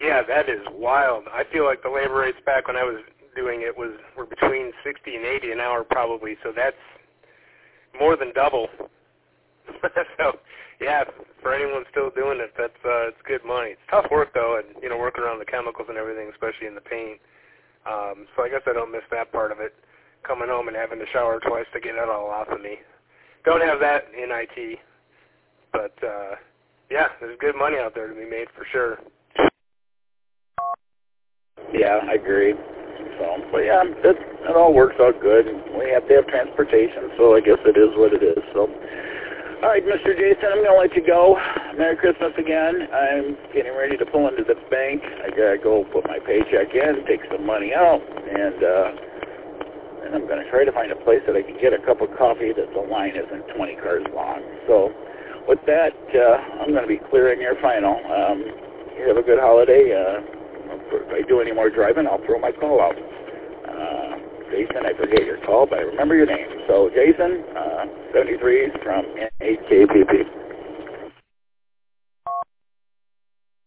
Yeah, that is wild. I feel like the labor rates back when I was doing it were between 60 and 80 an hour probably, so that's more than double. So, yeah, for anyone still doing it, that's it's good money. It's tough work, though, and, you know, working around the chemicals and everything, especially in the paint. So I guess I don't miss that part of it, coming home and having to shower twice to get it all off of me. Don't have that in IT, but, yeah, there's good money out there to be made for sure. Yeah, I agree. So, but yeah, it all works out good. We have to have transportation, so I guess it is what it is. So, all right, Mr. Jason, I'm going to let you go. Merry Christmas again. I'm getting ready to pull into the bank. I got to go put my paycheck in, take some money out, and I'm going to try to find a place that I can get a cup of coffee that the line isn't 20 cars long. So, with that, I'm going to be clearing your final. You have a good holiday. If I do any more driving, I'll throw my call out. Jason, I forget your call, but I remember your name. So, Jason, 73 from NHKPP.